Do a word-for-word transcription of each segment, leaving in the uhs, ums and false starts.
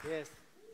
Yes.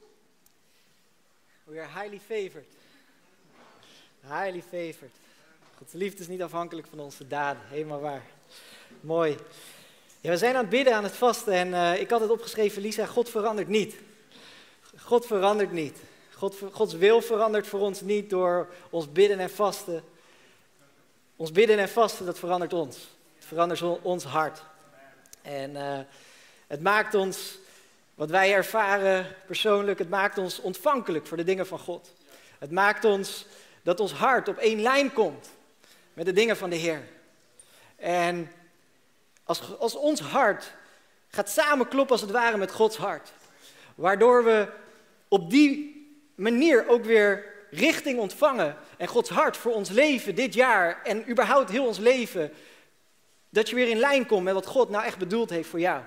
We are highly favored. Highly favored. Gods liefde is niet afhankelijk van onze daden. Helemaal waar. Mooi. Ja, we zijn aan het bidden, aan het vasten. En uh, ik had het opgeschreven, Lisa, God verandert niet. God verandert niet. God, Gods wil verandert voor ons niet door ons bidden en vasten. Ons bidden en vasten, dat verandert ons. Het verandert ons hart. En uh, het maakt ons, wat wij ervaren persoonlijk, het maakt ons ontvankelijk voor de dingen van God. Het maakt ons dat ons hart op één lijn komt met de dingen van de Heer. En als, als ons hart gaat samenkloppen als het ware met Gods hart, waardoor we op die manier ook weer richting ontvangen en Gods hart voor ons leven dit jaar en überhaupt heel ons leven, dat je weer in lijn komt met wat God nou echt bedoeld heeft voor jou.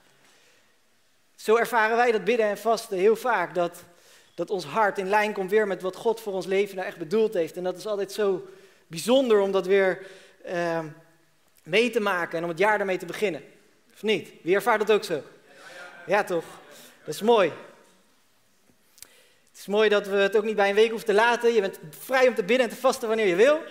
Zo ervaren wij dat bidden en vasten heel vaak, dat, dat ons hart in lijn komt weer met wat God voor ons leven nou echt bedoeld heeft. En dat is altijd zo bijzonder om dat weer uh, mee te maken en om het jaar daarmee te beginnen. Of niet? Wie ervaart dat ook zo? Ja, toch? Dat is mooi. Het is mooi dat we het ook niet bij een week hoeven te laten. Je bent vrij om te bidden en te vasten wanneer je wil.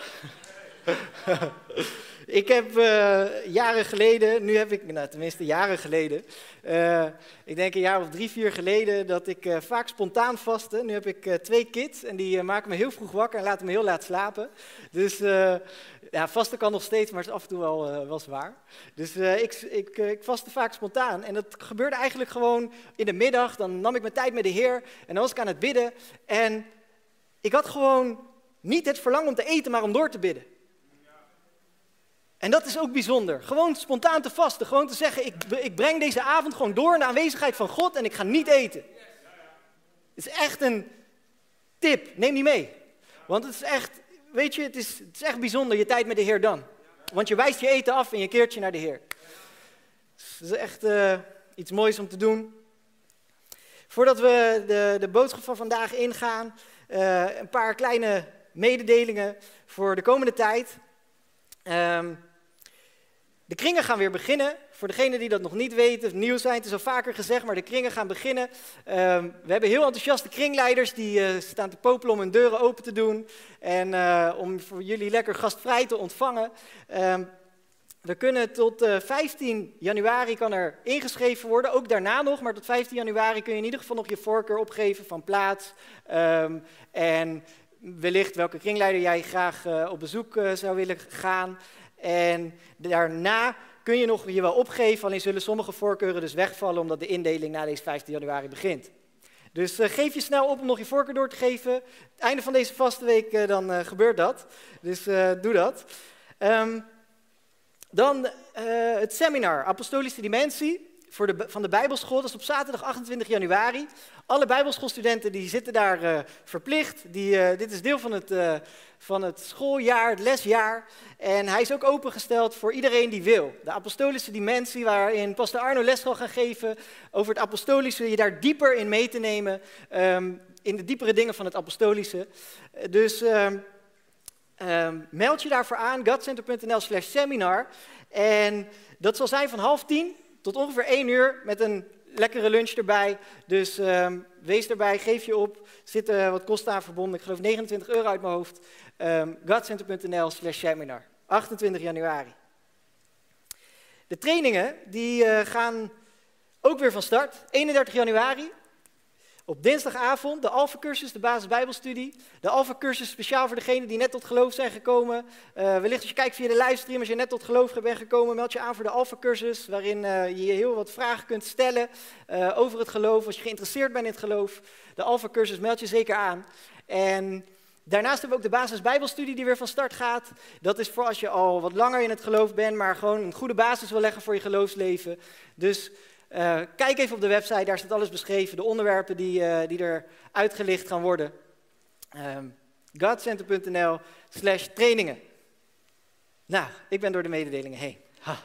Ik heb uh, jaren geleden, nu heb ik, nou tenminste jaren geleden, uh, ik denk een jaar of drie, vier geleden, dat ik uh, vaak spontaan vastte. Nu heb ik uh, twee kids en die uh, maken me heel vroeg wakker en laten me heel laat slapen. Dus uh, ja, vasten kan nog steeds, maar het is af en toe wel, uh, wel zwaar. Dus uh, ik, ik, uh, ik vastte vaak spontaan en dat gebeurde eigenlijk gewoon in de middag. Dan nam ik mijn tijd met de Heer en dan was ik aan het bidden. En ik had gewoon niet het verlangen om te eten, maar om door te bidden. En dat is ook bijzonder. Gewoon spontaan te vasten. Gewoon te zeggen, ik, ik breng deze avond gewoon door in de aanwezigheid van God en ik ga niet eten. Het is echt een tip. Neem die mee. Want het is echt, weet je, het is, het is echt bijzonder je tijd met de Heer dan. Want je wijst je eten af en je keert je naar de Heer. Het is echt uh, iets moois om te doen. Voordat we de, de boodschap van vandaag ingaan, uh, een paar kleine mededelingen voor de komende tijd. Um, de kringen gaan weer beginnen. Voor degenen die dat nog niet weten of nieuw zijn, het is al vaker gezegd, maar de kringen gaan beginnen. Um, we hebben heel enthousiaste kringleiders die uh, staan te popelen om hun deuren open te doen. En uh, om voor jullie lekker gastvrij te ontvangen. Um, we kunnen tot uh, vijftien januari kan er ingeschreven worden, ook daarna nog. Maar tot vijftien januari kun je in ieder geval nog je voorkeur opgeven van plaats. Um, en wellicht welke kringleider jij graag uh, op bezoek uh, zou willen gaan. En daarna kun je nog je wel opgeven, alleen zullen sommige voorkeuren dus wegvallen omdat de indeling na deze vijftien januari begint. Dus uh, geef je snel op om nog je voorkeur door te geven. Het einde van deze vaste week uh, dan uh, gebeurt dat. Dus uh, doe dat. Um, dan uh, het seminar Apostolische Dimensie. Voor de, van de Bijbelschool, dat is op zaterdag achtentwintig januari. Alle Bijbelschoolstudenten die zitten daar uh, verplicht. Die, uh, dit is deel van het, uh, van het schooljaar, het lesjaar. En hij is ook opengesteld voor iedereen die wil. De apostolische dimensie, waarin pastor Arno les zal gaan geven over het apostolische. Je daar dieper in mee te nemen, um, in de diepere dingen van het apostolische. Uh, dus um, um, meld je daarvoor aan, godcenter punt n l slash seminar. En dat zal zijn van half tien tot ongeveer één uur met een lekkere lunch erbij. Dus um, wees erbij, geef je op. Er zitten wat kosten aan verbonden. Ik geloof negenentwintig euro uit mijn hoofd. Um, godcenter punt n l slash seminar. achtentwintig januari. De trainingen die uh, gaan ook weer van start. eenendertig januari. Op dinsdagavond de Alpha-cursus, de basis Bijbelstudie. De Alpha-cursus speciaal voor degenen die net tot geloof zijn gekomen. Uh, wellicht als je kijkt via de livestream, als je net tot geloof bent gekomen, meld je aan voor de Alpha-cursus. Waarin uh, je heel wat vragen kunt stellen uh, over het geloof. Als je geïnteresseerd bent in het geloof. De Alpha-cursus, meld je zeker aan. En daarnaast hebben we ook de basis Bijbelstudie die weer van start gaat. Dat is voor als je al wat langer in het geloof bent, maar gewoon een goede basis wil leggen voor je geloofsleven. Dus Uh, kijk even op de website, daar staat alles beschreven, de onderwerpen die, uh, die er uitgelicht gaan worden. Um, godcenter punt n l slash trainingen. Nou, ik ben door de mededelingen heen. Ha.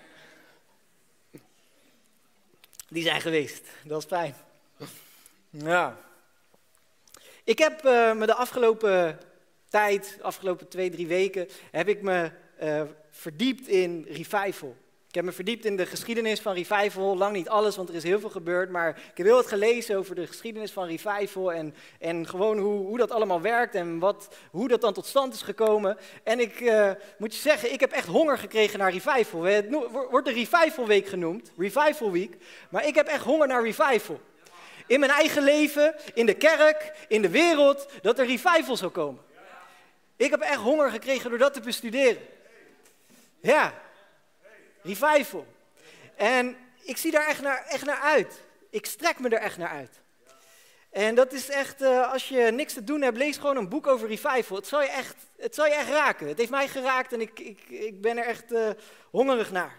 Die zijn geweest, dat is fijn. Ja. Ik heb uh, me de afgelopen tijd, de afgelopen twee, drie weken, heb ik me uh, verdiept in revival. Ik heb me verdiept in de geschiedenis van Revival. Lang niet alles, want er is heel veel gebeurd. Maar ik heb heel wat gelezen over de geschiedenis van Revival. En, en gewoon hoe, hoe dat allemaal werkt en wat, hoe dat dan tot stand is gekomen. En ik uh, moet je zeggen, ik heb echt honger gekregen naar Revival. Het wordt de Revival Week genoemd. Revival Week. Maar ik heb echt honger naar Revival. In mijn eigen leven, in de kerk, in de wereld, dat er Revival zou komen. Ik heb echt honger gekregen door dat te bestuderen. Ja. Revival. En ik zie daar echt naar, echt naar uit. Ik strek me er echt naar uit. En dat is echt, uh, als je niks te doen hebt, lees gewoon een boek over Revival. Het zal je echt, het zal je echt raken. Het heeft mij geraakt en ik, ik, ik ben er echt uh, hongerig naar.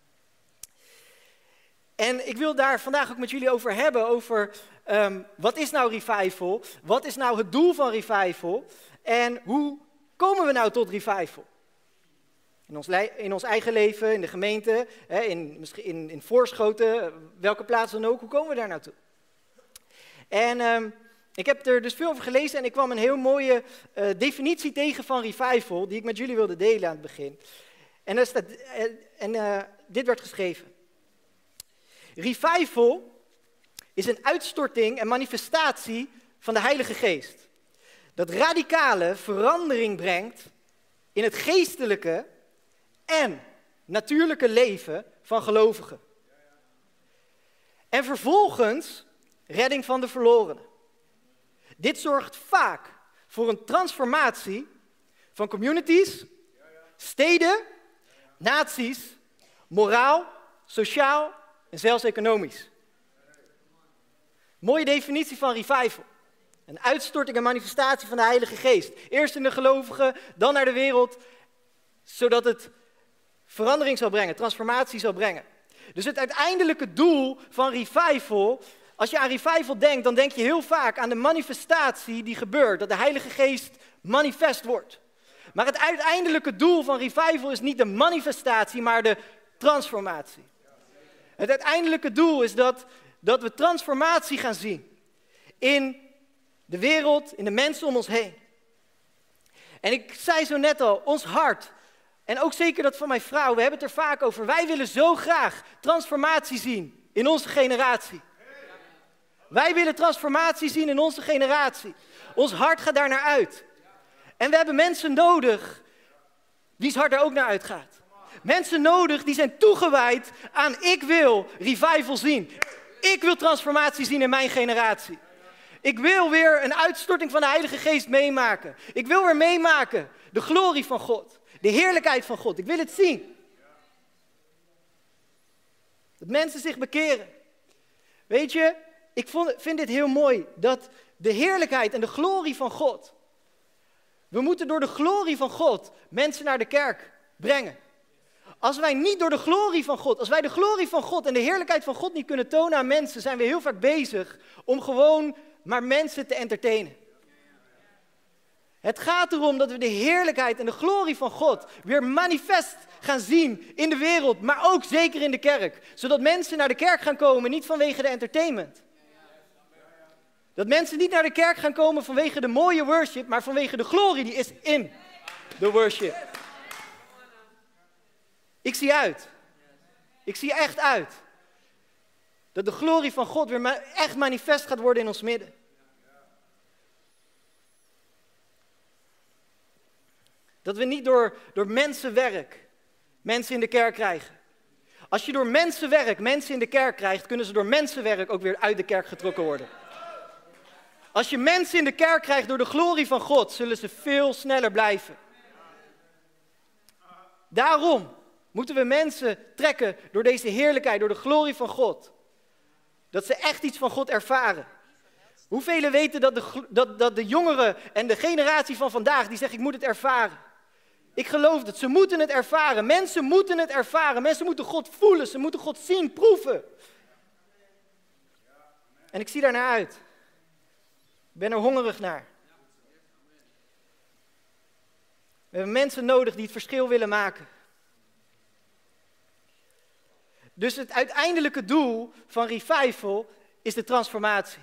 En ik wil daar vandaag ook met jullie over hebben, over um, wat is nou Revival? Wat is nou het doel van Revival? En hoe komen we nou tot Revival? In ons, in ons eigen leven, in de gemeente, hè, in, misschien in, in Voorschoten, welke plaats dan ook, hoe komen we daar naartoe? En um, ik heb er dus veel over gelezen en ik kwam een heel mooie uh, definitie tegen van Revival, die ik met jullie wilde delen aan het begin. En, er staat, uh, en uh, dit werd geschreven. Revival is een uitstorting en manifestatie van de Heilige Geest. Dat radicale verandering brengt in het geestelijke en natuurlijke leven van gelovigen. En vervolgens redding van de verlorenen. Dit zorgt vaak voor een transformatie van communities, steden, naties, moraal, sociaal en zelfs economisch. Mooie definitie van Revival. Een uitstorting en manifestatie van de Heilige Geest. Eerst in de gelovigen, dan naar de wereld, zodat het verandering zal brengen, transformatie zal brengen. Dus het uiteindelijke doel van Revival, als je aan Revival denkt, dan denk je heel vaak aan de manifestatie die gebeurt, dat de Heilige Geest manifest wordt. Maar het uiteindelijke doel van Revival is niet de manifestatie, maar de transformatie. Het uiteindelijke doel is dat, dat we transformatie gaan zien in de wereld, in de mensen om ons heen. En ik zei zo net al, ons hart, en ook zeker dat van mijn vrouw, we hebben het er vaak over. Wij willen zo graag transformatie zien in onze generatie. Wij willen transformatie zien in onze generatie. Ons hart gaat daar naar uit. En we hebben mensen nodig wie's hart er ook naar uitgaat. Mensen nodig die zijn toegewijd aan ik wil revival zien. Ik wil transformatie zien in mijn generatie. Ik wil weer een uitstorting van de Heilige Geest meemaken. Ik wil weer meemaken de glorie van God. De heerlijkheid van God. Ik wil het zien. Dat mensen zich bekeren. Weet je, ik vond, vind dit heel mooi. Dat de heerlijkheid en de glorie van God. We moeten door de glorie van God mensen naar de kerk brengen. Als wij niet door de glorie van God, als wij de glorie van God en de heerlijkheid van God niet kunnen tonen aan mensen, zijn we heel vaak bezig om gewoon maar mensen te entertainen. Het gaat erom dat we de heerlijkheid en de glorie van God weer manifest gaan zien in de wereld, maar ook zeker in de kerk. Zodat mensen naar de kerk gaan komen, niet vanwege de entertainment. Dat mensen niet naar de kerk gaan komen vanwege de mooie worship, maar vanwege de glorie die is in de worship. Ik zie uit. Ik zie echt uit. Dat de glorie van God weer echt manifest gaat worden in ons midden. Dat we niet door, door mensenwerk mensen in de kerk krijgen. Als je door mensenwerk mensen in de kerk krijgt, kunnen ze door mensenwerk ook weer uit de kerk getrokken worden. Als je mensen in de kerk krijgt door de glorie van God, zullen ze veel sneller blijven. Daarom moeten we mensen trekken door deze heerlijkheid, door de glorie van God. Dat ze echt iets van God ervaren. Hoeveel weten dat de, dat, dat de jongeren en de generatie van vandaag, die zegt ik moet het ervaren. Ik geloof het, ze moeten het ervaren. Mensen moeten het ervaren. Mensen moeten God voelen, ze moeten God zien, proeven. En ik zie daar naar uit. Ik ben er hongerig naar. We hebben mensen nodig die het verschil willen maken. Dus het uiteindelijke doel van Revival is de transformatie.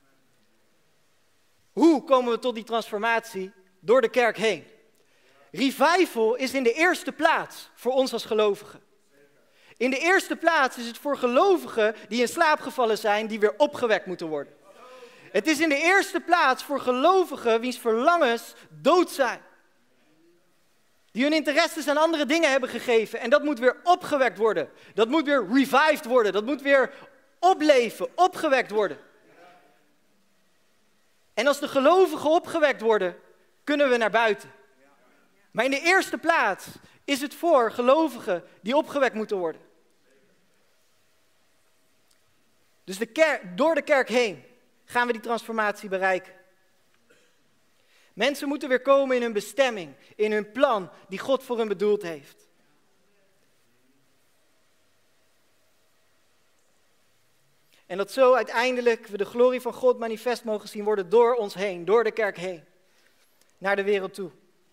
Hoe komen we tot die transformatie? Door de kerk heen. Revival is in de eerste plaats voor ons als gelovigen. In de eerste plaats is het voor gelovigen die in slaap gevallen zijn, die weer opgewekt moeten worden. Het is in de eerste plaats voor gelovigen wiens verlangens dood zijn. Die hun interesses aan andere dingen hebben gegeven. En dat moet weer opgewekt worden. Dat moet weer revived worden. Dat moet weer opleven, opgewekt worden. En als de gelovigen opgewekt worden, kunnen we naar buiten. Maar in de eerste plaats is het voor gelovigen die opgewekt moeten worden. Dus de kerk, door de kerk heen gaan we die transformatie bereiken. Mensen moeten weer komen in hun bestemming, in hun plan die God voor hen bedoeld heeft. En dat zo uiteindelijk we de glorie van God manifest mogen zien worden door ons heen, door de kerk heen, naar de wereld toe.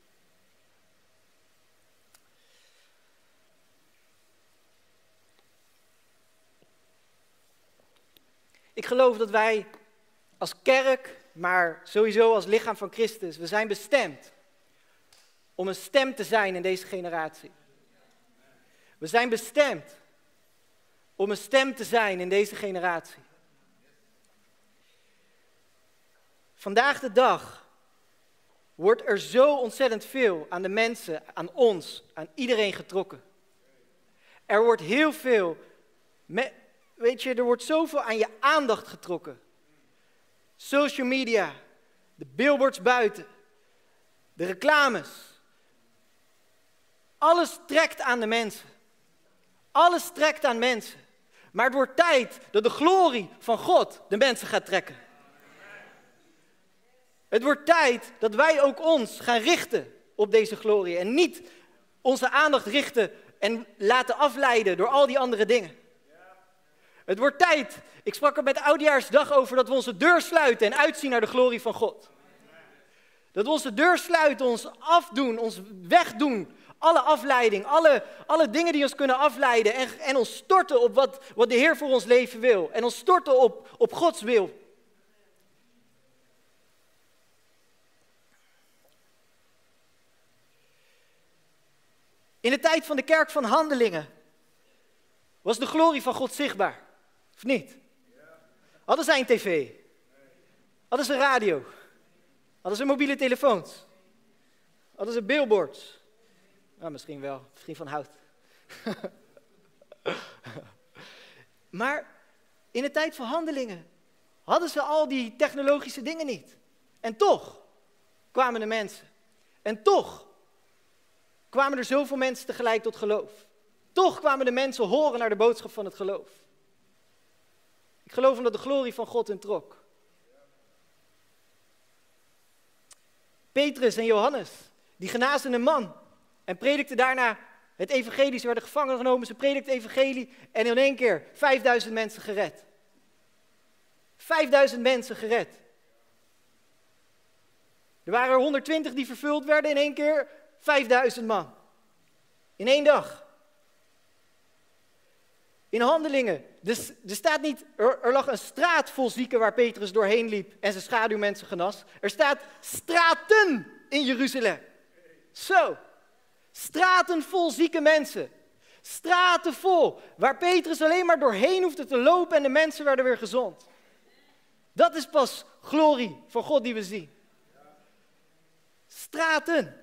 Ik geloof dat wij als kerk, maar sowieso als lichaam van Christus, we zijn bestemd om een stem te zijn in deze generatie. We zijn bestemd om een stem te zijn in deze generatie. Vandaag de dag wordt er zo ontzettend veel aan de mensen, aan ons, aan iedereen getrokken. Er wordt heel veel, me, weet je, er wordt zoveel aan je aandacht getrokken. Social media, de billboards buiten, de reclames. Alles trekt aan de mensen. Alles trekt aan mensen. Maar het wordt tijd dat de glorie van God de mensen gaat trekken. Het wordt tijd dat wij ook ons gaan richten op deze glorie. En niet onze aandacht richten en laten afleiden door al die andere dingen. Het wordt tijd, ik sprak er met de Oudejaarsdag over, dat we onze deur sluiten en uitzien naar de glorie van God. Dat we onze deur sluiten, ons afdoen, ons wegdoen. Alle afleiding, alle, alle dingen die ons kunnen afleiden. En, en ons storten op wat, wat de Heer voor ons leven wil. En ons storten op, op Gods wil. In de tijd van de kerk van Handelingen was de glorie van God zichtbaar. Of niet? Hadden zij een tv? Hadden ze radio? Hadden ze mobiele telefoons? Hadden ze billboards? Nou, misschien wel. Misschien van hout. Maar in de tijd van Handelingen hadden ze al die technologische dingen niet. En toch kwamen de mensen. En toch kwamen er zoveel mensen tegelijk tot geloof. Toch kwamen de mensen horen naar de boodschap van het geloof. Ik geloof omdat de glorie van God hen trok. Petrus en Johannes, die genazen een man en predikten daarna het evangelie. Ze werden gevangen genomen, ze predikten het evangelie en in één keer vijfduizend mensen gered. Vijfduizend mensen gered. Er waren er honderdtwintig die vervuld werden, in één keer vijfduizend man. In één dag. In Handelingen, dus, er staat niet, er, er lag een straat vol zieken waar Petrus doorheen liep en zijn schaduwmensen genas. Er staat straten in Jeruzalem. Zo, straten vol zieke mensen. Straten vol, waar Petrus alleen maar doorheen hoefde te lopen en de mensen werden weer gezond. Dat is pas glorie van God die we zien. Straten.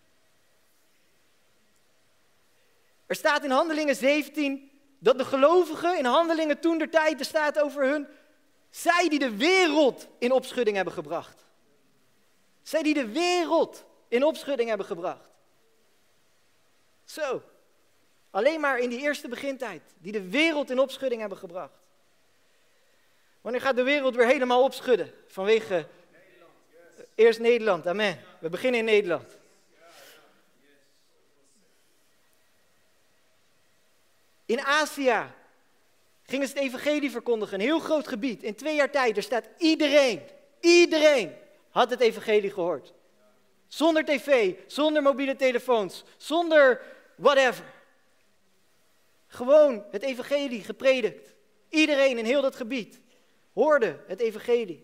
Er staat in Handelingen zeventien dat de gelovigen in Handelingen toen der tijd, er staat over hun, zij die de wereld in opschudding hebben gebracht. Zij die de wereld in opschudding hebben gebracht. Zo, alleen maar in die eerste begintijd, die de wereld in opschudding hebben gebracht. Wanneer gaat de wereld weer helemaal opschudden? Vanwege Nederland, yes. Eerst Nederland, amen. We beginnen in Nederland. In Azië gingen ze het evangelie verkondigen, een heel groot gebied. In twee jaar tijd, er staat iedereen, iedereen had het evangelie gehoord. Zonder tv, zonder mobiele telefoons, zonder whatever. Gewoon het evangelie gepredikt. Iedereen in heel dat gebied hoorde het evangelie.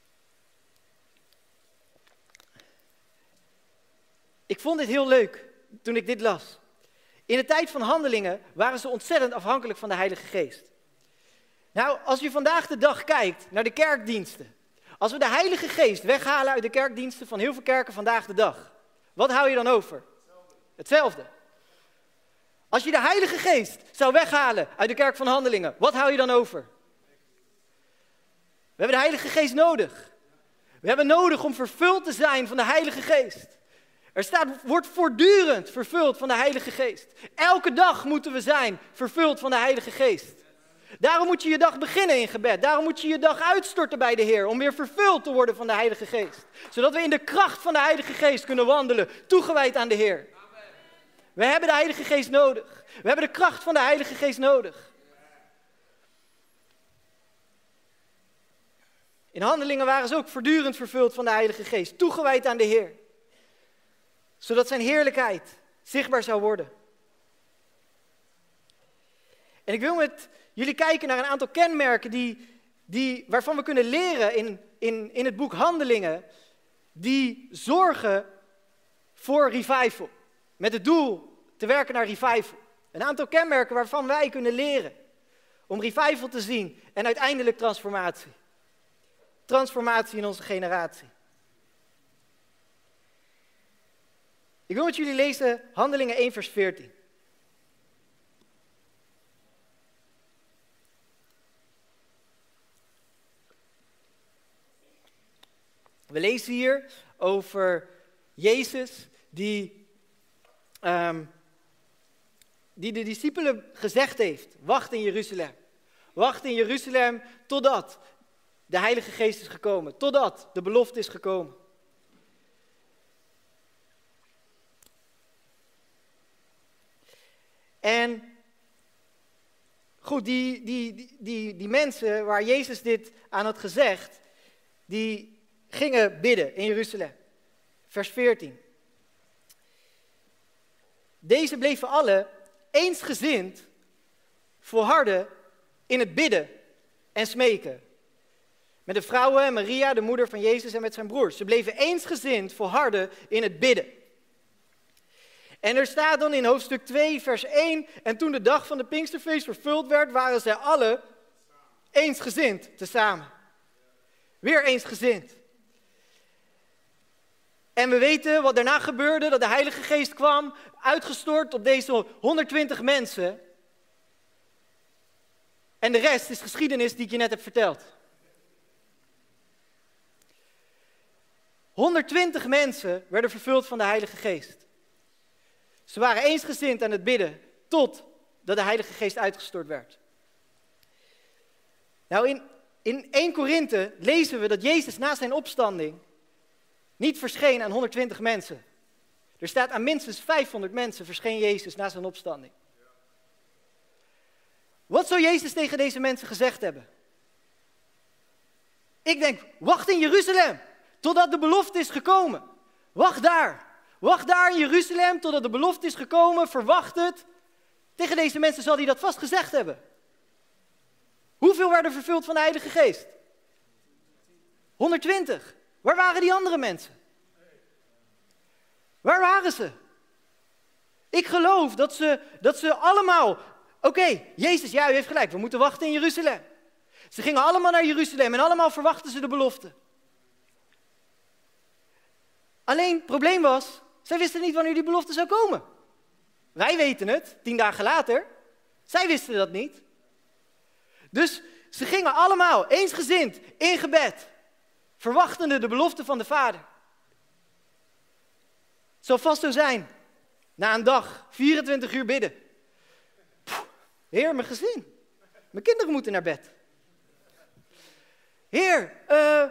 Ik vond dit heel leuk. toen ik dit las. In de tijd van Handelingen waren ze ontzettend afhankelijk van de Heilige Geest. Nou, als je vandaag de dag kijkt naar de kerkdiensten. Als we de Heilige Geest weghalen uit de kerkdiensten van heel veel kerken vandaag de dag. Wat hou je dan over? Hetzelfde. Als je de Heilige Geest zou weghalen uit de kerk van Handelingen. Wat hou je dan over? We hebben de Heilige Geest nodig. We hebben nodig om vervuld te zijn van de Heilige Geest. Er staat, wordt voortdurend vervuld van de Heilige Geest. Elke dag moeten we zijn vervuld van de Heilige Geest. Daarom moet je je dag beginnen in gebed. Daarom moet je je dag uitstorten bij de Heer. Om weer vervuld te worden van de Heilige Geest. Zodat we in de kracht van de Heilige Geest kunnen wandelen. Toegewijd aan de Heer. We hebben de Heilige Geest nodig. We hebben de kracht van de Heilige Geest nodig. In Handelingen waren ze ook voortdurend vervuld van de Heilige Geest. Toegewijd aan de Heer. Zodat zijn heerlijkheid zichtbaar zou worden. En ik wil met jullie kijken naar een aantal kenmerken die, die, waarvan we kunnen leren in, in, in het boek Handelingen. Die zorgen voor revival. Met het doel te werken naar revival. Een aantal kenmerken waarvan wij kunnen leren. Om revival te zien en uiteindelijk transformatie. Transformatie in onze generatie. Ik wil met jullie lezen Handelingen één vers veertien. We lezen hier over Jezus die, um, die de discipelen gezegd heeft, wacht in Jeruzalem. Wacht in Jeruzalem totdat de Heilige Geest is gekomen, totdat de belofte is gekomen. En goed, die, die, die, die, die mensen waar Jezus dit aan had gezegd, die gingen bidden in Jeruzalem. Vers veertien. Deze bleven alle eensgezind volharden in het bidden en smeken. Met de vrouwen en Maria, de moeder van Jezus en met zijn broers. Ze bleven eensgezind volharden in het bidden. En er staat dan in hoofdstuk twee, vers één. En toen de dag van de Pinksterfeest vervuld werd, waren zij alle eensgezind tezamen. Weer eensgezind. En we weten wat daarna gebeurde, dat de Heilige Geest kwam, uitgestort op deze honderdtwintig mensen. En de rest is geschiedenis die ik je net heb verteld. honderdtwintig mensen werden vervuld van de Heilige Geest. Ze waren eensgezind aan het bidden, tot dat de Heilige Geest uitgestort werd. Nou, in, in eerste Korinthe lezen we dat Jezus na zijn opstanding niet verscheen aan honderdtwintig mensen. Er staat aan minstens vijfhonderd mensen verscheen Jezus na zijn opstanding. Wat zou Jezus tegen deze mensen gezegd hebben? Ik denk, wacht in Jeruzalem, totdat de belofte is gekomen. Wacht daar. Wacht daar in Jeruzalem, totdat de belofte is gekomen. Verwacht het. Tegen deze mensen zal hij dat vast gezegd hebben. Hoeveel werden vervuld van de Heilige Geest? honderdtwintig. Waar waren die andere mensen? Waar waren ze? Ik geloof dat ze, dat ze allemaal... Oké, okay, Jezus, ja, u heeft gelijk, we moeten wachten in Jeruzalem. Ze gingen allemaal naar Jeruzalem en allemaal verwachten ze de belofte. Alleen, het probleem was, zij wisten niet wanneer die belofte zou komen. Wij weten het, tien dagen later. Zij wisten dat niet. Dus ze gingen allemaal eensgezind in gebed, verwachtende de belofte van de Vader. Het zal vast zo zijn, na een dag, vierentwintig uur bidden. Pff, Heer, mijn gezin, mijn kinderen moeten naar bed. Heer, uh,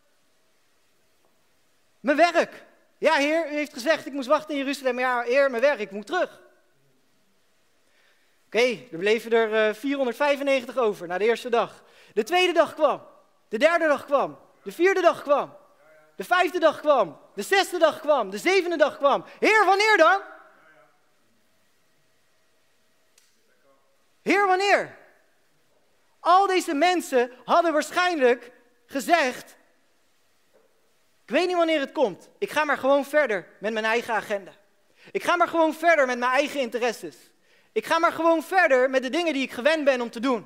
mijn werk. Ja, Heer, u heeft gezegd, ik moest wachten in Jeruzalem. Maar ja, Heer, mijn werk, ik moet terug. Oké, okay, er bleven er uh, vierhonderdvijfennegentig over na de eerste dag. De tweede dag kwam. De derde dag kwam. De vierde dag kwam. De vijfde dag kwam. De zesde dag kwam. De zevende dag kwam. Heer, wanneer dan? Heer, wanneer? Al deze mensen hadden waarschijnlijk gezegd, ik weet niet wanneer het komt. Ik ga maar gewoon verder met mijn eigen agenda. Ik ga maar gewoon verder met mijn eigen interesses. Ik ga maar gewoon verder met de dingen die ik gewend ben om te doen.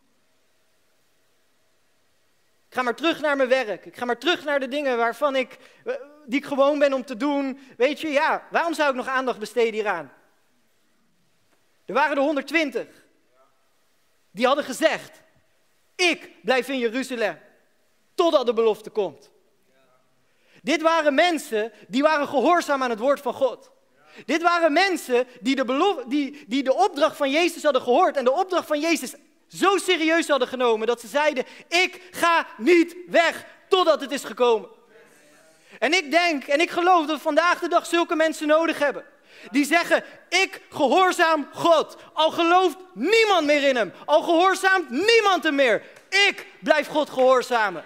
Ik ga maar terug naar mijn werk. Ik ga maar terug naar de dingen waarvan ik, die ik gewoon ben om te doen. Weet je, ja, waarom zou ik nog aandacht besteden hieraan? Er waren er honderdtwintig. Die hadden gezegd, ik blijf in Jeruzalem. Totdat de belofte komt. Dit waren mensen die waren gehoorzaam aan het woord van God. Dit waren mensen die de, belof, die, die de opdracht van Jezus hadden gehoord en de opdracht van Jezus zo serieus hadden genomen dat ze zeiden, ik ga niet weg totdat het is gekomen. En ik denk en ik geloof dat we vandaag de dag zulke mensen nodig hebben. Die zeggen, ik gehoorzaam God. Al gelooft niemand meer in hem. Al gehoorzaamt niemand hem meer. Ik blijf God gehoorzamen.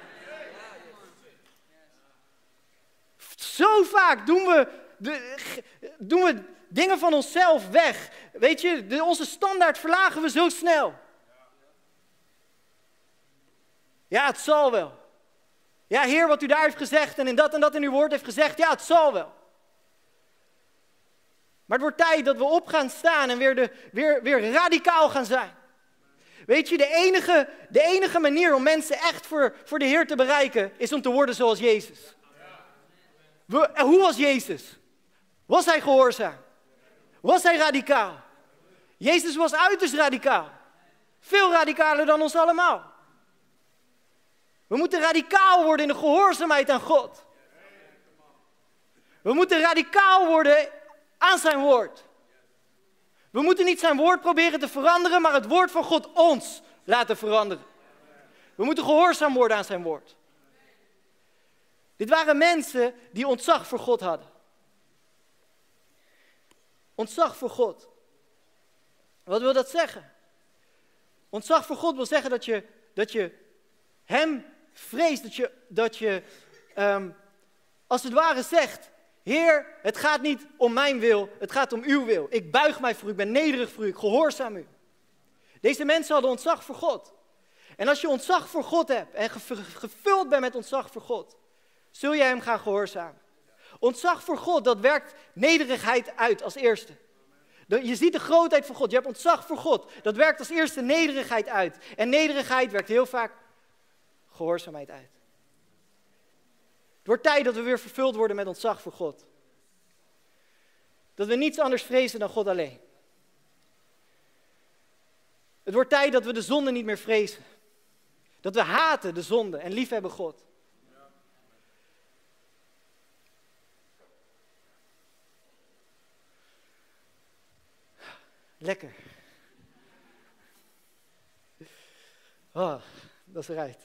Zo vaak doen we, de, doen we dingen van onszelf weg. Weet je, de, onze standaard verlagen we zo snel. Ja, het zal wel. Ja, Heer, wat u daar heeft gezegd en in dat en dat in uw woord heeft gezegd, ja, het zal wel. Maar het wordt tijd dat we op gaan staan en weer, de, weer, weer radicaal gaan zijn. Weet je, de enige, de enige manier om mensen echt voor, voor de Heer te bereiken, is om te worden zoals Jezus. We, hoe was Jezus? Was hij gehoorzaam? Was hij radicaal? Jezus was uiterst radicaal. Veel radicaler dan ons allemaal. We moeten radicaal worden in de gehoorzaamheid aan God. We moeten radicaal worden aan zijn woord. We moeten niet zijn woord proberen te veranderen, maar het woord van God ons laten veranderen. We moeten gehoorzaam worden aan zijn woord. Dit waren mensen die ontzag voor God hadden. Ontzag voor God. Wat wil dat zeggen? Ontzag voor God wil zeggen dat je, dat je hem vreest, dat je, dat je um, als het ware zegt, Heer, het gaat niet om mijn wil, het gaat om uw wil. Ik buig mij voor u, ik ben nederig voor u, ik gehoorzaam u. Deze mensen hadden ontzag voor God. En als je ontzag voor God hebt en gevuld bent met ontzag voor God, zul jij hem gaan gehoorzamen. Ontzag voor God, dat werkt nederigheid uit als eerste. Je ziet de grootheid van God, je hebt ontzag voor God. Dat werkt als eerste nederigheid uit. En nederigheid werkt heel vaak gehoorzaamheid uit. Het wordt tijd dat we weer vervuld worden met ontzag voor God. Dat we niets anders vrezen dan God alleen. Het wordt tijd dat we de zonde niet meer vrezen. Dat we haten de zonde en liefhebben God. Lekker. Oh, dat is eruit.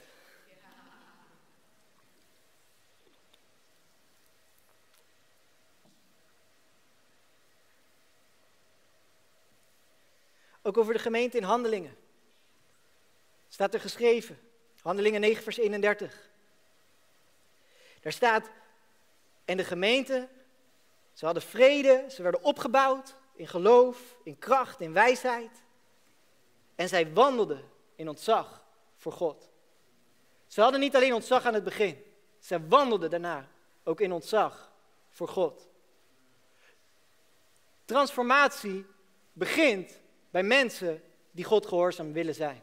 Ook over de gemeente in Handelingen. Staat er geschreven. Handelingen negen vers eenendertig. Daar staat, en de gemeente, ze hadden vrede, ze werden opgebouwd in geloof, in kracht, in wijsheid. En zij wandelden in ontzag voor God. Ze hadden niet alleen ontzag aan het begin. Zij wandelden daarna ook in ontzag voor God. Transformatie begint bij mensen die God gehoorzaam willen zijn.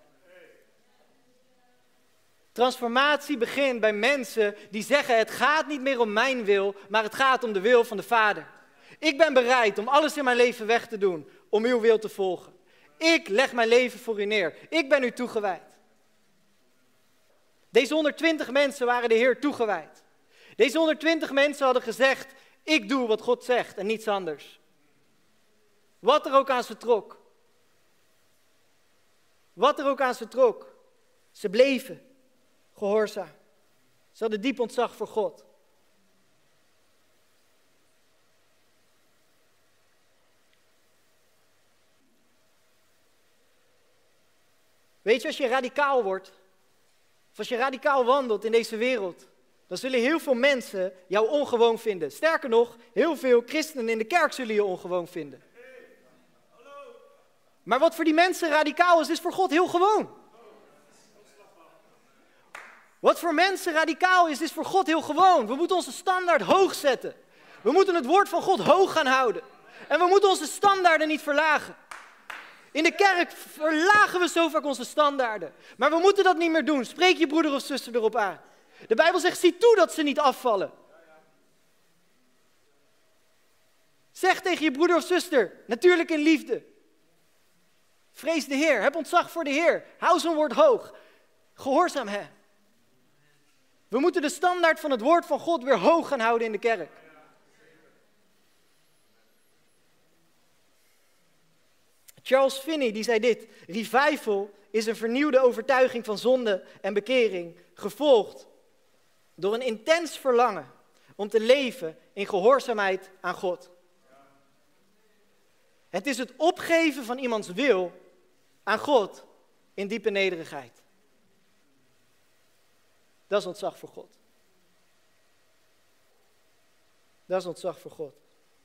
Transformatie begint bij mensen die zeggen, het gaat niet meer om mijn wil, maar het gaat om de wil van de Vader. Ik ben bereid om alles in mijn leven weg te doen om uw wil te volgen. Ik leg mijn leven voor u neer. Ik ben u toegewijd. Deze honderdtwintig mensen waren de Heer toegewijd. Deze honderdtwintig mensen hadden gezegd, ik doe wat God zegt en niets anders. Wat er ook aan ze trok. Wat er ook aan ze trok. Ze bleven gehoorzaam. Ze hadden diep ontzag voor God. Weet je, als je radicaal wordt, of als je radicaal wandelt in deze wereld, dan zullen heel veel mensen jou ongewoon vinden. Sterker nog, heel veel christenen in de kerk zullen je ongewoon vinden. Maar wat voor die mensen radicaal is, is voor God heel gewoon. Wat voor mensen radicaal is, is voor God heel gewoon. We moeten onze standaard hoog zetten. We moeten het woord van God hoog gaan houden. En we moeten onze standaarden niet verlagen. In de kerk verlagen we zo vaak onze standaarden. Maar we moeten dat niet meer doen. Spreek je broeder of zuster erop aan. De Bijbel zegt, zie toe dat ze niet afvallen. Zeg tegen je broeder of zuster, natuurlijk in liefde. Vrees de Heer, heb ontzag voor de Heer. Hou zijn woord hoog. Gehoorzaam hem. We moeten de standaard van het woord van God weer hoog gaan houden in de kerk. Charles Finney die zei dit: revival is een vernieuwde overtuiging van zonde en bekering, gevolgd door een intens verlangen om te leven in gehoorzaamheid aan God. Het is het opgeven van iemands wil aan God in diepe nederigheid. Dat is ontzag voor God. Dat is ontzag voor God.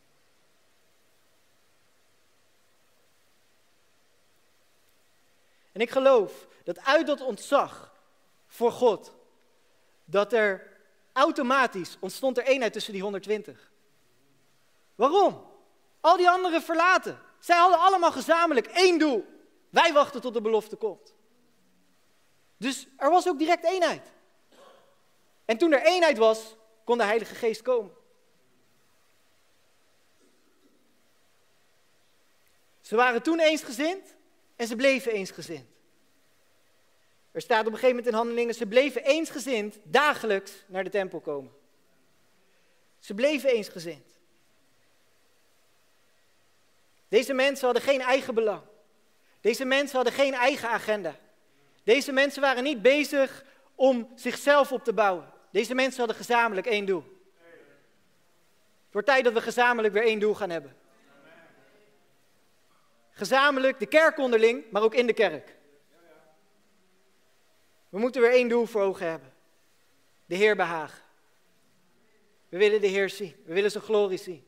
En ik geloof dat uit dat ontzag voor God, dat er automatisch ontstond er eenheid tussen die honderdtwintig. Waarom? Al die anderen verlaten. Zij hadden allemaal gezamenlijk één doel. Wij wachten tot de belofte komt. Dus er was ook direct eenheid. En toen er eenheid was, kon de Heilige Geest komen. Ze waren toen eensgezind en ze bleven eensgezind. Er staat op een gegeven moment in Handelingen, ze bleven eensgezind dagelijks naar de tempel komen. Ze bleven eensgezind. Deze mensen hadden geen eigen belang. Deze mensen hadden geen eigen agenda. Deze mensen waren niet bezig om zichzelf op te bouwen. Deze mensen hadden gezamenlijk één doel. Het wordt tijd dat we gezamenlijk weer één doel gaan hebben. Gezamenlijk, de kerk onderling, maar ook in de kerk. We moeten weer één doel voor ogen hebben. De Heer behagen. We willen de Heer zien. We willen zijn glorie zien.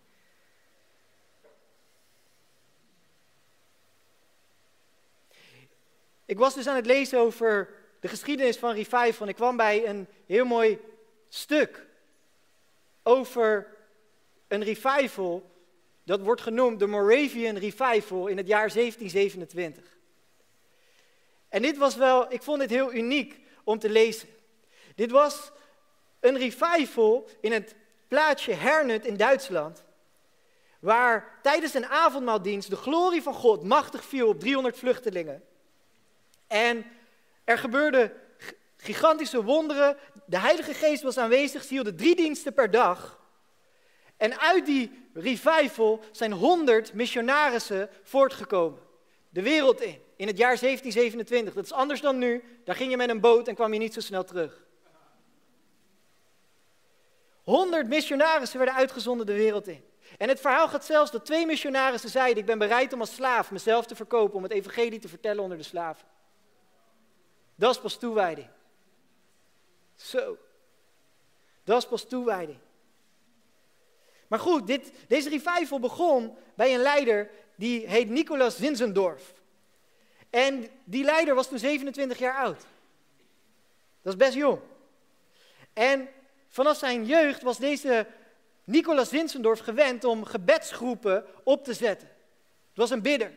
Ik was dus aan het lezen over de geschiedenis van Revival. En ik kwam bij een heel mooi stuk over een revival. Dat wordt genoemd de Moravian Revival in het jaar zeventien zevenentwintig. En dit was wel, ik vond dit heel uniek om te lezen. Dit was een revival in het plaatsje Hernut in Duitsland, waar tijdens een avondmaaldienst de glorie van God machtig viel op driehonderd vluchtelingen. En er gebeurden gigantische wonderen, de Heilige Geest was aanwezig, ze hielden drie diensten per dag. En uit die revival zijn honderd missionarissen voortgekomen, de wereld in. In het jaar zeventien zevenentwintig. Dat is anders dan nu. Daar ging je met een boot en kwam je niet zo snel terug. Honderd missionarissen werden uitgezonden de wereld in. En het verhaal gaat zelfs dat twee missionarissen zeiden: ik ben bereid om als slaaf mezelf te verkopen om het evangelie te vertellen onder de slaven. Dat is pas toewijding. Zo. Dat is pas toewijding. Maar goed, dit, deze revival begon bij een leider die heet Nicolaas Zinzendorf. En die leider was toen zevenentwintig jaar oud. Dat is best jong. En vanaf zijn jeugd was deze Nicolaas Zinzendorf gewend om gebedsgroepen op te zetten. Het was een bidder.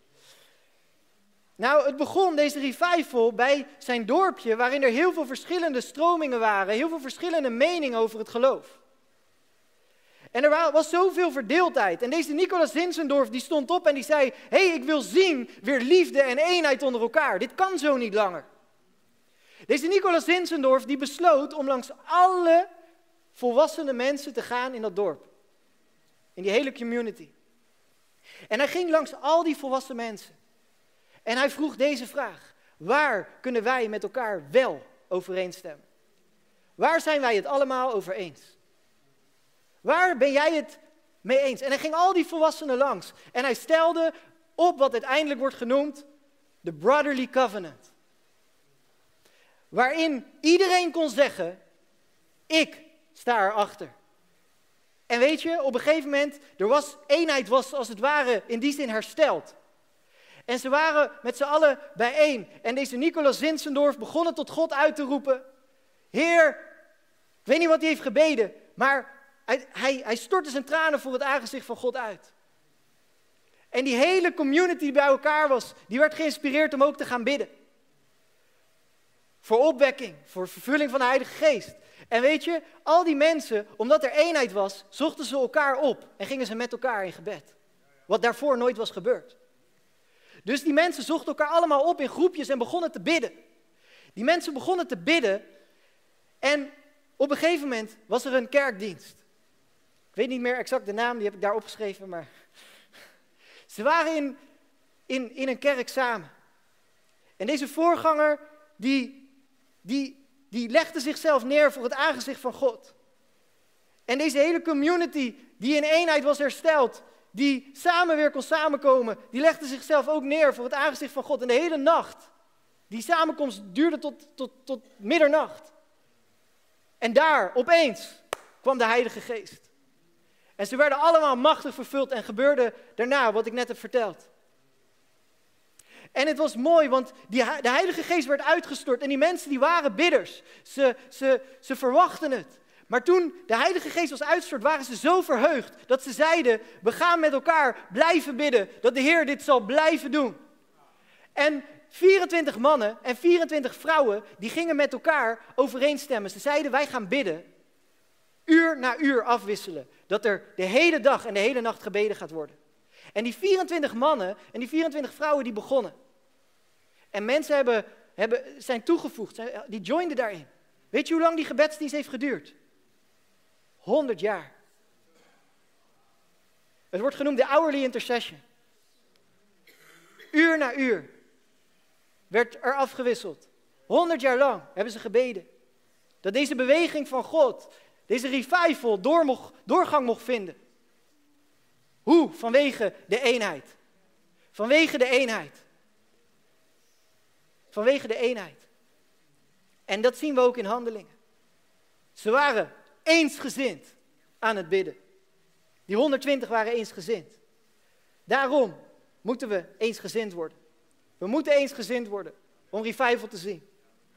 Nou, het begon, deze revival, bij zijn dorpje, waarin er heel veel verschillende stromingen waren, heel veel verschillende meningen over het geloof. En er was zoveel verdeeldheid. En deze Nicolaas Zinzendorf die stond op en die zei: hé, hey, ik wil zien weer liefde en eenheid onder elkaar. Dit kan zo niet langer. Deze Nicolaas Zinzendorf die besloot om langs alle volwassene mensen te gaan in dat dorp. In die hele community. En hij ging langs al die volwassen mensen. En hij vroeg deze vraag: waar kunnen wij met elkaar wel overeenstemmen? Waar zijn wij het allemaal over eens? Waar ben jij het mee eens? En hij ging al die volwassenen langs. En hij stelde op wat uiteindelijk wordt genoemd de Brotherly Covenant. Waarin iedereen kon zeggen: ik sta erachter. En weet je, op een gegeven moment, er was, eenheid was als het ware in die zin hersteld. En ze waren met z'n allen bijeen. En deze Nicolaas Zinzendorf begon het tot God uit te roepen: Heer, ik weet niet wat hij heeft gebeden, maar hij, hij, hij stortte zijn tranen voor het aangezicht van God uit. En die hele community die bij elkaar was, die werd geïnspireerd om ook te gaan bidden. Voor opwekking, voor vervulling van de Heilige Geest. En weet je, al die mensen, omdat er eenheid was, zochten ze elkaar op en gingen ze met elkaar in gebed. Wat daarvoor nooit was gebeurd. Dus die mensen zochten elkaar allemaal op in groepjes en begonnen te bidden. Die mensen begonnen te bidden en op een gegeven moment was er een kerkdienst. Ik weet niet meer exact de naam, die heb ik daar opgeschreven, maar... Ze waren in, in, in een kerk samen. En deze voorganger, die, die, die legde zichzelf neer voor het aangezicht van God. En deze hele community, die in eenheid was hersteld, die samen weer kon samenkomen, die legde zichzelf ook neer voor het aangezicht van God. En de hele nacht, die samenkomst duurde tot, tot, tot middernacht. En daar, opeens, kwam de Heilige Geest. En ze werden allemaal machtig vervuld en gebeurde daarna wat ik net heb verteld. En het was mooi, want die, de Heilige Geest werd uitgestort en die mensen die waren bidders. Ze, ze, ze verwachten het. Maar toen de Heilige Geest was uitgestort, waren ze zo verheugd dat ze zeiden, we gaan met elkaar blijven bidden, dat de Heer dit zal blijven doen. En vierentwintig mannen en vierentwintig vrouwen, die gingen met elkaar overeenstemmen. Ze zeiden, wij gaan bidden, uur na uur afwisselen, dat er de hele dag en de hele nacht gebeden gaat worden. En die vierentwintig mannen en die vierentwintig vrouwen die begonnen. En mensen hebben, hebben, zijn toegevoegd, zijn, die joinden daarin. Weet je hoe lang die gebedsdienst heeft geduurd? honderd jaar. Het wordt genoemd de hourly intercession. Uur na uur werd er afgewisseld. honderd jaar lang hebben ze gebeden. Dat deze beweging van God, deze revival door mocht, doorgang mocht vinden. Hoe? Vanwege de eenheid. Vanwege de eenheid. Vanwege de eenheid. En dat zien we ook in Handelingen. Ze waren eensgezind aan het bidden. Die honderdtwintig waren eensgezind. Daarom moeten we eensgezind worden. We moeten eensgezind worden om revival te zien.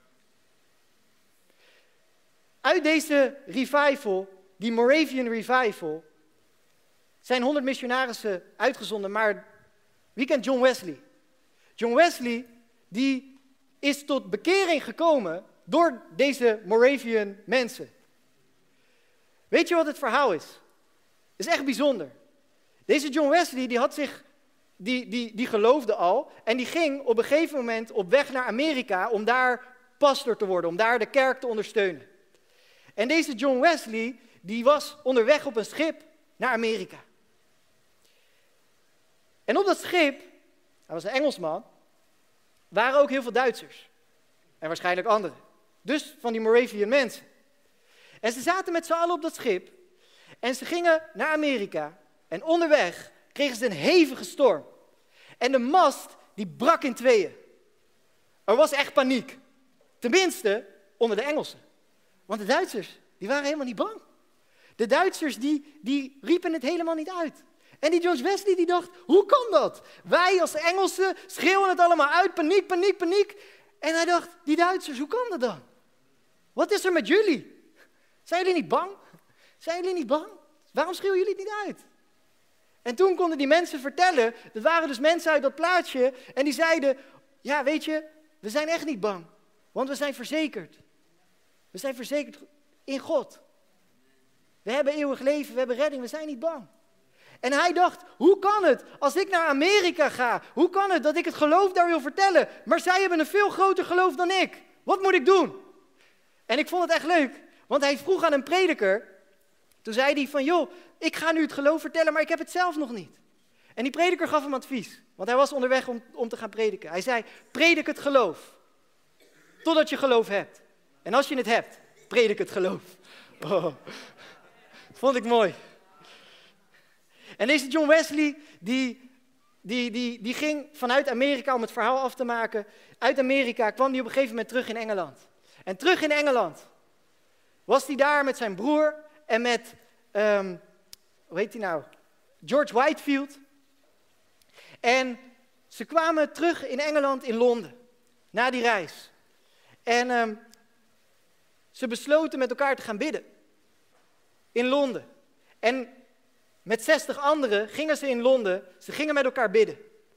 Uit deze revival, die Moravian revival, zijn honderd missionarissen uitgezonden, maar wie kent John Wesley? John Wesley, die is tot bekering gekomen door deze Moravian mensen. Weet je wat het verhaal is? Het is echt bijzonder. Deze John Wesley, die had zich, die, die, die geloofde al en die ging op een gegeven moment op weg naar Amerika om daar pastor te worden, om daar de kerk te ondersteunen. En deze John Wesley, die was onderweg op een schip naar Amerika. En op dat schip, hij was een Engelsman, waren ook heel veel Duitsers. En waarschijnlijk anderen. Dus van die Moravian mensen. En ze zaten met z'n allen op dat schip. En ze gingen naar Amerika. En onderweg kregen ze een hevige storm. En de mast, die brak in tweeën. Er was echt paniek. Tenminste, onder de Engelsen. Want de Duitsers, die waren helemaal niet bang. De Duitsers, die, die riepen het helemaal niet uit. En die John Wesley, die dacht, hoe kan dat? Wij als Engelsen schreeuwen het allemaal uit, paniek, paniek, paniek. En hij dacht, die Duitsers, hoe kan dat dan? Wat is er met jullie? Zijn jullie niet bang? Zijn jullie niet bang? Waarom schreeuwen jullie het niet uit? En toen konden die mensen vertellen, er waren dus mensen uit dat plaatsje, en die zeiden, ja weet je, we zijn echt niet bang, want we zijn verzekerd. We zijn verzekerd in God. We hebben eeuwig leven, we hebben redding, we zijn niet bang. En hij dacht, hoe kan het als ik naar Amerika ga? Hoe kan het dat ik het geloof daar wil vertellen? Maar zij hebben een veel groter geloof dan ik. Wat moet ik doen? En ik vond het echt leuk, want hij vroeg aan een prediker. Toen zei hij van, joh, ik ga nu het geloof vertellen, maar ik heb het zelf nog niet. En die prediker gaf hem advies, want hij was onderweg om, om te gaan prediken. Hij zei, predik het geloof, totdat je geloof hebt. En als je het hebt, predik het geloof. Oh, dat vond ik mooi. En deze John Wesley, die, die, die, die ging vanuit Amerika, om het verhaal af te maken, uit Amerika kwam hij op een gegeven moment terug in Engeland. En terug in Engeland was hij daar met zijn broer en met, um, hoe heet hij nou, George Whitefield. En ze kwamen terug in Engeland, in Londen, na die reis. En um, ze besloten met elkaar te gaan bidden. In Londen. En met zestig anderen gingen ze in Londen, ze gingen met elkaar bidden.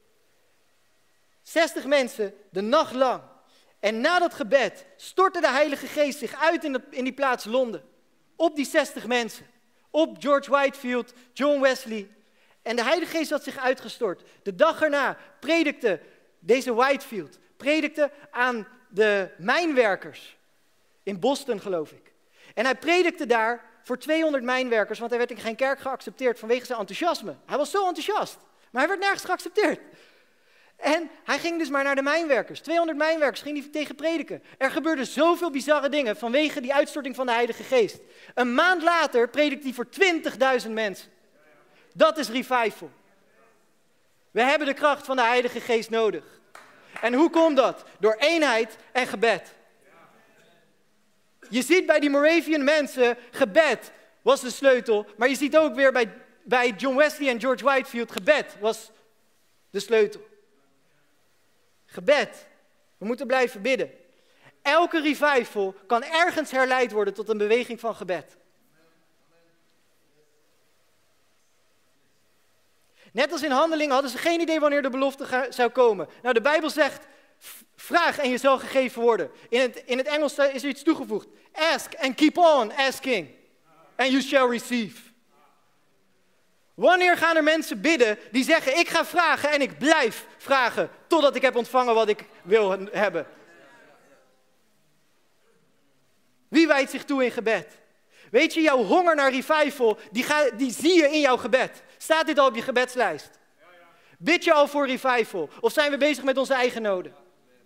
zestig mensen, de nacht lang. En na dat gebed stortte de Heilige Geest zich uit in, de, in die plaats Londen. Op die zestig mensen. Op George Whitefield, John Wesley. En de Heilige Geest had zich uitgestort. De dag erna predikte deze Whitefield, predikte aan de mijnwerkers. In Boston, geloof ik. En hij predikte daar voor tweehonderd mijnwerkers, want hij werd in geen kerk geaccepteerd vanwege zijn enthousiasme. Hij was zo enthousiast, maar hij werd nergens geaccepteerd. En hij ging dus maar naar de mijnwerkers. tweehonderd mijnwerkers ging hij tegen prediken. Er gebeurden zoveel bizarre dingen vanwege die uitstorting van de Heilige Geest. Een maand later predikte hij voor twintigduizend mensen. Dat is revival. We hebben de kracht van de Heilige Geest nodig. En hoe komt dat? Door eenheid en gebed. Je ziet bij die Moravian mensen, gebed was de sleutel. Maar je ziet ook weer bij, bij John Wesley en George Whitefield, gebed was de sleutel. Gebed. We moeten blijven bidden. Elke revival kan ergens herleid worden tot een beweging van gebed. Net als in Handelingen hadden ze geen idee wanneer de belofte ga, zou komen. Nou, de Bijbel zegt, vraag en je zal gegeven worden. In het, in het Engels is er iets toegevoegd. Ask and keep on asking. And you shall receive. Wanneer gaan er mensen bidden die zeggen, ik ga vragen en ik blijf vragen totdat ik heb ontvangen wat ik wil hebben? Wie wijdt zich toe in gebed? Weet je, jouw honger naar revival, die, ga, die zie je in jouw gebed. Staat dit al op je gebedslijst? Bid je al voor revival? Of zijn we bezig met onze eigen noden?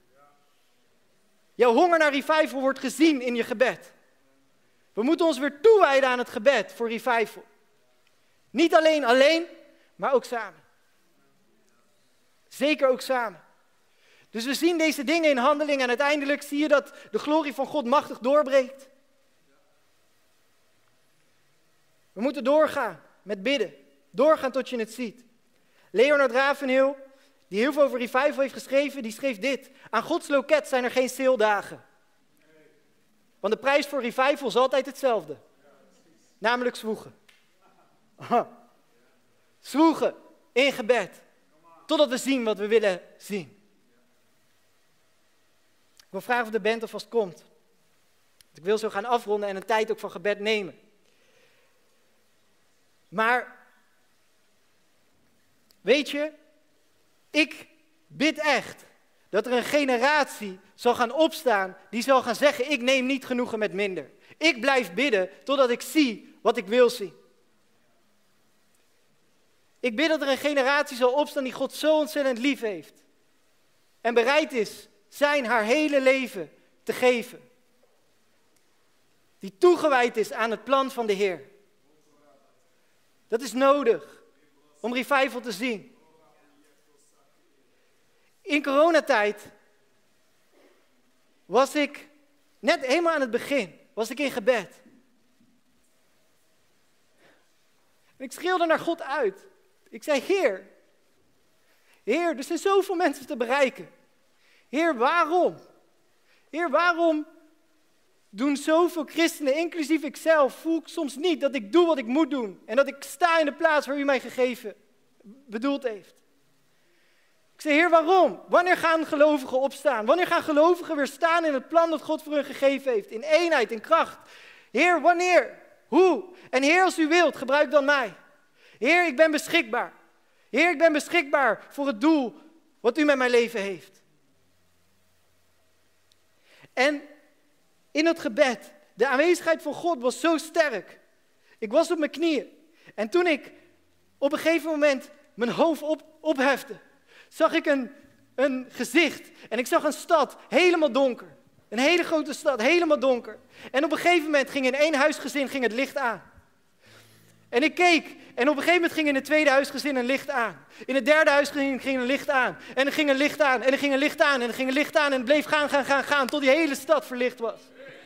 Jouw honger naar revival wordt gezien in je gebed. We moeten ons weer toewijden aan het gebed voor revival. Niet alleen alleen, maar ook samen. Zeker ook samen. Dus we zien deze dingen in handeling en uiteindelijk zie je dat de glorie van God machtig doorbreekt. We moeten doorgaan met bidden. Doorgaan tot je het ziet. Leonard Ravenhill, die heel veel over revival heeft geschreven, die schreef dit. Aan Gods loket zijn er geen saledagen. Want de prijs voor revival is altijd hetzelfde. Namelijk zwoegen. Zwoegen in gebed. Totdat we zien wat we willen zien. Ik wil vragen of de band alvast komt. Ik wil zo gaan afronden en een tijd ook van gebed nemen. Maar, weet je, ik bid echt dat er een generatie zal gaan opstaan die zal gaan zeggen, ik neem niet genoegen met minder. Ik blijf bidden totdat ik zie wat ik wil zien. Ik bid dat er een generatie zal opstaan die God zo ontzettend lief heeft. En bereid is zijn haar hele leven te geven. Die toegewijd is aan het plan van de Heer. Dat is nodig om revival te zien. In coronatijd was ik, net helemaal aan het begin, was ik in gebed. En ik schreeuwde naar God uit. Ik zei, Heer, Heer, er zijn zoveel mensen te bereiken. Heer, waarom? Heer, waarom doen zoveel christenen, inclusief ikzelf, voel ik soms niet dat ik doe wat ik moet doen. En dat ik sta in de plaats waar u mij gegeven, bedoeld heeft. Ik zei, Heer, waarom? Wanneer gaan gelovigen opstaan? Wanneer gaan gelovigen weer staan in het plan dat God voor hun gegeven heeft? In eenheid, in kracht. Heer, wanneer? Hoe? En Heer, als u wilt, gebruik dan mij. Heer, ik ben beschikbaar. Heer, ik ben beschikbaar voor het doel wat u met mijn leven heeft. En in het gebed, de aanwezigheid van God was zo sterk. Ik was op mijn knieën. En toen ik op een gegeven moment mijn hoofd op, ophefte, zag ik een, een gezicht. En ik zag een stad, helemaal donker. Een hele grote stad, helemaal donker. En op een gegeven moment ging in één huisgezin ging het licht aan. En ik keek en op een gegeven moment ging in het tweede huisgezin een licht aan. In het derde huisgezin ging een licht aan. En er ging een licht aan en er ging een licht aan en er ging een licht aan. En het bleef gaan, gaan, gaan, gaan tot die hele stad verlicht was.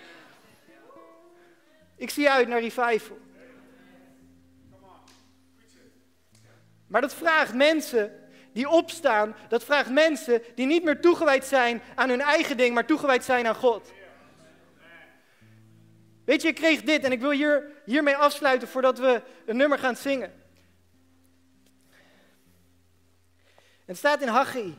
Ik zie uit naar revival. Maar dat vraagt mensen die opstaan. Dat vraagt mensen die niet meer toegewijd zijn aan hun eigen ding, maar toegewijd zijn aan God. Weet je, ik kreeg dit en ik wil hier, hiermee afsluiten voordat we een nummer gaan zingen. Het staat in Haggai.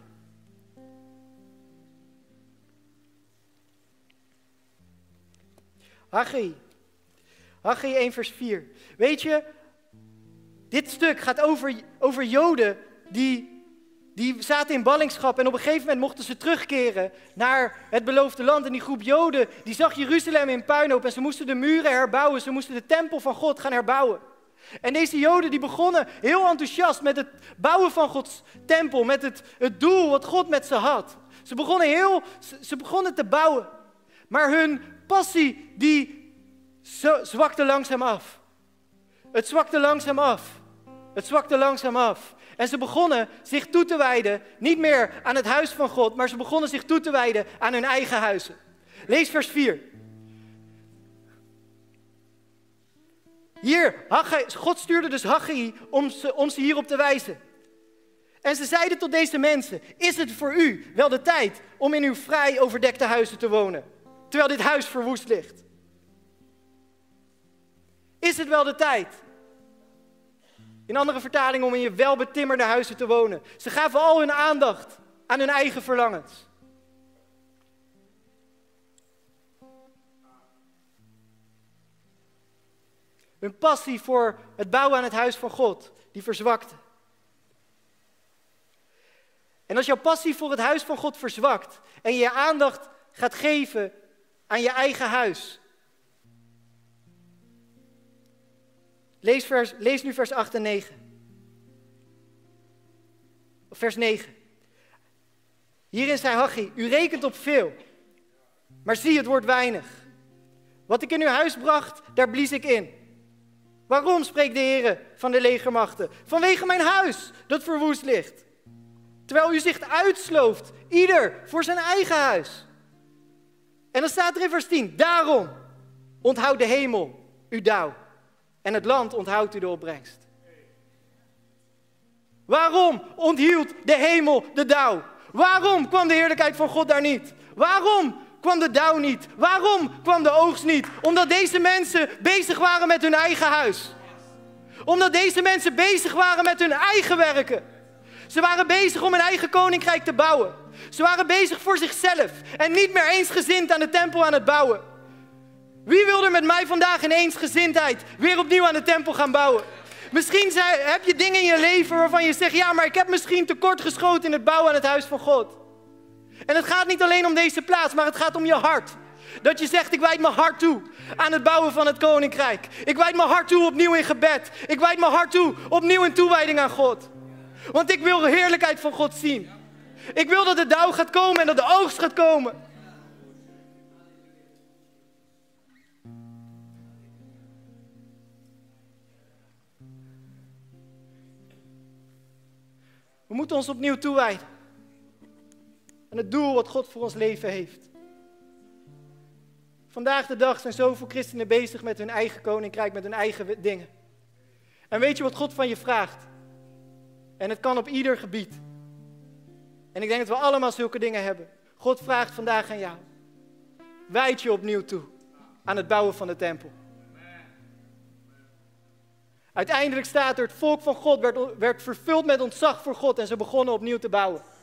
Haggai. Haggai één vers vier. Weet je, dit stuk gaat over, over Joden die, die zaten in ballingschap en op een gegeven moment mochten ze terugkeren naar het beloofde land. En die groep Joden, die zag Jeruzalem in puinhoop en ze moesten de muren herbouwen, ze moesten de tempel van God gaan herbouwen. En deze Joden die begonnen heel enthousiast met het bouwen van Gods tempel, met het, het doel wat God met ze had. Ze begonnen, heel, ze, ze begonnen te bouwen, maar hun passie die zwakte langzaam af. Het zwakte langzaam af. Het zwakte langzaam af. En ze begonnen zich toe te wijden, niet meer aan het huis van God, maar ze begonnen zich toe te wijden aan hun eigen huizen. Lees vers vier. Hier, Haggai, God stuurde dus Haggai om ze, om ze hierop te wijzen. En ze zeiden tot deze mensen, is het voor u wel de tijd om in uw vrij overdekte huizen te wonen, terwijl dit huis verwoest ligt? Is het wel de tijd? In andere vertalingen om in je welbetimmerde huizen te wonen. Ze gaven al hun aandacht aan hun eigen verlangens. Hun passie voor het bouwen aan het huis van God, die verzwakte. En als jouw passie voor het huis van God verzwakt en je je aandacht gaat geven aan je eigen huis. Lees, vers, lees nu vers acht en negen. Of vers negen. Hierin zei Haggai, u rekent op veel, maar zie, het wordt weinig. Wat ik in uw huis bracht, daar blies ik in. Waarom, spreekt de Heer van de legermachten? Vanwege mijn huis, dat verwoest ligt. Terwijl u zich uitslooft, ieder voor zijn eigen huis. En dan staat er in vers tien, daarom onthoudt de hemel uw dauw. En het land onthoudt u de opbrengst. Waarom onthield de hemel de dauw? Waarom kwam de heerlijkheid van God daar niet? Waarom kwam de dauw niet? Waarom kwam de oogst niet? Omdat deze mensen bezig waren met hun eigen huis. Omdat deze mensen bezig waren met hun eigen werken. Ze waren bezig om een eigen koninkrijk te bouwen. Ze waren bezig voor zichzelf en niet meer eensgezind aan de tempel aan het bouwen. Wie wil er met mij vandaag in eensgezindheid weer opnieuw aan de tempel gaan bouwen? Misschien zijn, heb je dingen in je leven waarvan je zegt, ja, maar ik heb misschien tekort geschoten in het bouwen aan het huis van God. En het gaat niet alleen om deze plaats, maar het gaat om je hart. Dat je zegt, ik wijd mijn hart toe aan het bouwen van het koninkrijk. Ik wijd mijn hart toe opnieuw in gebed. Ik wijd mijn hart toe opnieuw in toewijding aan God. Want ik wil de heerlijkheid van God zien. Ik wil dat de dauw gaat komen en dat de oogst gaat komen. We moeten ons opnieuw toewijden aan het doel wat God voor ons leven heeft. Vandaag de dag zijn zoveel christenen bezig met hun eigen koninkrijk, met hun eigen dingen. En weet je wat God van je vraagt? En het kan op ieder gebied. En ik denk dat we allemaal zulke dingen hebben. God vraagt vandaag aan jou. Wijd je opnieuw toe aan het bouwen van de tempel. Uiteindelijk staat er, het volk van God werd, werd vervuld met ontzag voor God en ze begonnen opnieuw te bouwen.